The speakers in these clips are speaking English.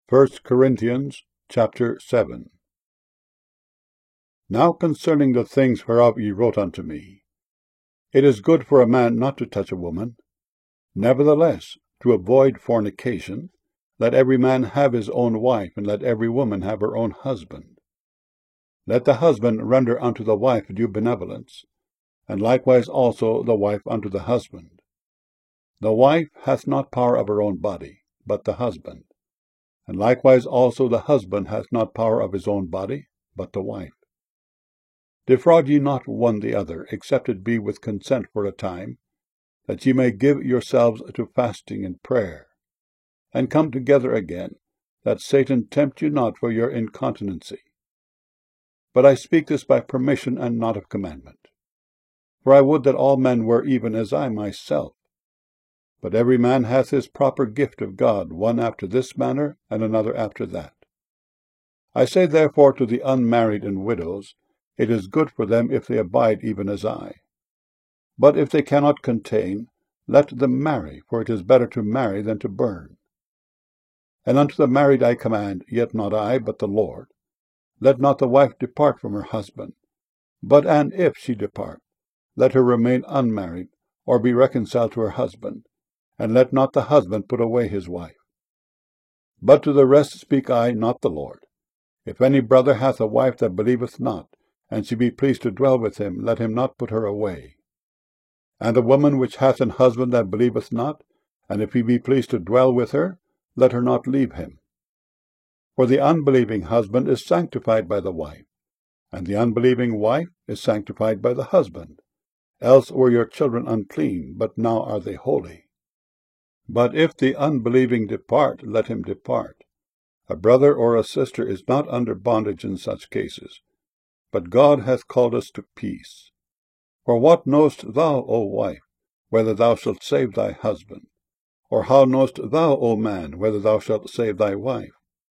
1 Corinthians chapter 7. Now concerning the things whereof ye wrote unto me, it is good for a man not to touch a woman. Nevertheless, to avoid fornication, let every man have his own wife, and let every woman have her own husband. Let the husband render unto the wife due benevolence, and likewise also the wife unto the husband. The wife hath not power of her own body, but the husband. And likewise also the husband hath not power of his own body, but the wife. Defraud ye not one the other, except it be with consent for a time, that ye may give yourselves to fasting and prayer, and come together again, that Satan tempt you not for your incontinency. But I speak this by permission and not of commandment. For I would that all men were even as I myself. But every man hath his proper gift of God, one after this manner, and another after that. I say therefore to the unmarried and widows, it is good for them if they abide even as I. But if they cannot contain, let them marry, for it is better to marry than to burn. And unto the married I command, yet not I, but the Lord, let not the wife depart from her husband. But and if she depart, let her remain unmarried, or be reconciled to her husband, and let not the husband put away his wife. But to the rest speak I, not the Lord. If any brother hath a wife that believeth not, and she be pleased to dwell with him, let him not put her away. And the woman which hath an husband that believeth not, and if he be pleased to dwell with her, let her not leave him. For the unbelieving husband is sanctified by the wife, and the unbelieving wife is sanctified by the husband. Else were your children unclean, but now are they holy. But if the unbelieving depart, let him depart. A brother or a sister is not under bondage in such cases, but God hath called us to peace. For what knowest thou, O wife, whether thou shalt save thy husband? Or how knowest thou, O man, whether thou shalt save thy wife?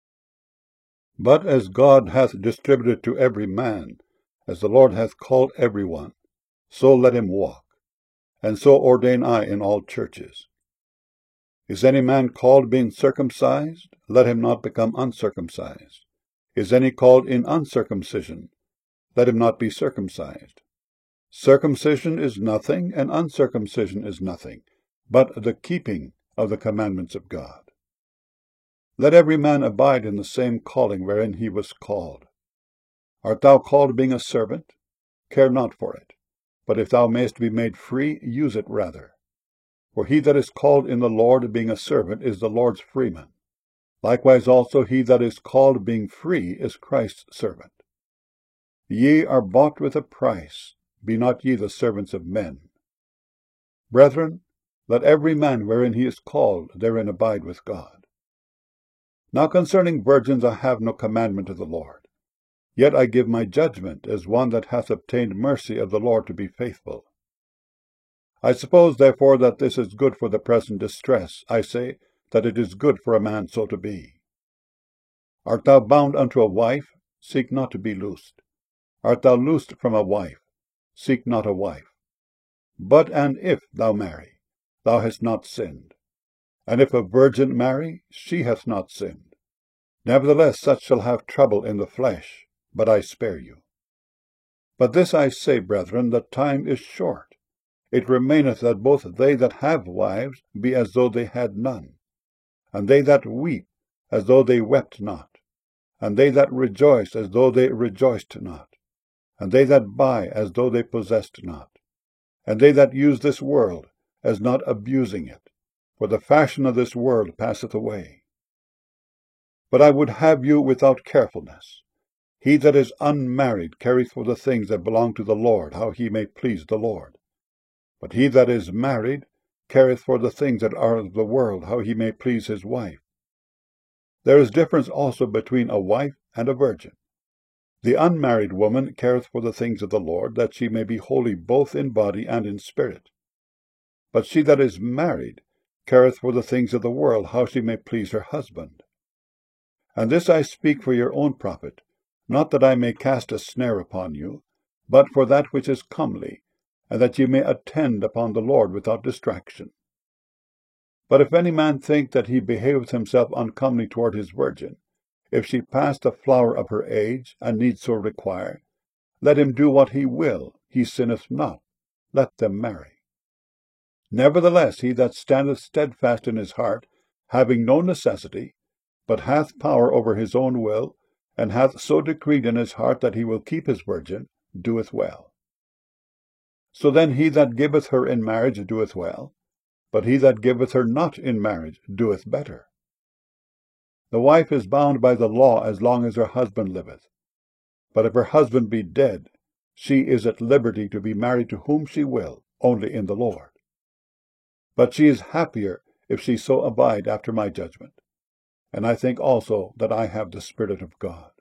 But as God hath distributed to every man, as the Lord hath called every one, so let him walk. And so ordain I in all churches. Is any man called being circumcised? Let him not become uncircumcised. Is any called in uncircumcision? Let him not be circumcised. Circumcision is nothing, and uncircumcision is nothing, but the keeping of the commandments of God. Let every man abide in the same calling wherein he was called. Art thou called being a servant? Care not for it. But if thou mayest be made free, use it rather. For he that is called in the Lord being a servant is the Lord's freeman. Likewise also he that is called being free is Christ's servant. Ye are bought with a price. Be not ye the servants of men. Brethren, let every man wherein he is called therein abide with God. Now concerning virgins I have no commandment of the Lord. Yet I give my judgment as one that hath obtained mercy of the Lord to be faithful. I suppose, therefore, that this is good for the present distress. I say that it is good for a man so to be. Art thou bound unto a wife? Seek not to be loosed. Art thou loosed from a wife? Seek not a wife. But and if thou marry, thou hast not sinned. And if a virgin marry, she hath not sinned. Nevertheless such shall have trouble in the flesh, but I spare you. But this I say, brethren, that time is short. It remaineth that both they that have wives be as though they had none, and they that weep as though they wept not, and they that rejoice as though they rejoiced not, and they that buy as though they possessed not, and they that use this world as not abusing it, for the fashion of this world passeth away. But I would have you without carefulness. He that is unmarried careth for the things that belong to the Lord, how he may please the Lord. But he that is married careth for the things that are of the world, how he may please his wife. There is difference also between a wife and a virgin. The unmarried woman careth for the things of the Lord, that she may be holy both in body and in spirit. But she that is married careth for the things of the world, how she may please her husband. And this I speak for your own profit, not that I may cast a snare upon you, but for that which is comely, and that ye may attend upon the Lord without distraction. But if any man think that he behaveth himself uncomely toward his virgin, if she pass the flower of her age, and need so require, let him do what he will, he sinneth not. Let them marry. Nevertheless, he that standeth steadfast in his heart, having no necessity, but hath power over his own will, and hath so decreed in his heart that he will keep his virgin, doeth well. So then he that giveth her in marriage doeth well, but he that giveth her not in marriage doeth better. The wife is bound by the law as long as her husband liveth. But if her husband be dead, she is at liberty to be married to whom she will, only in the Lord. But she is happier if she so abide after my judgment. And I think also that I have the Spirit of God.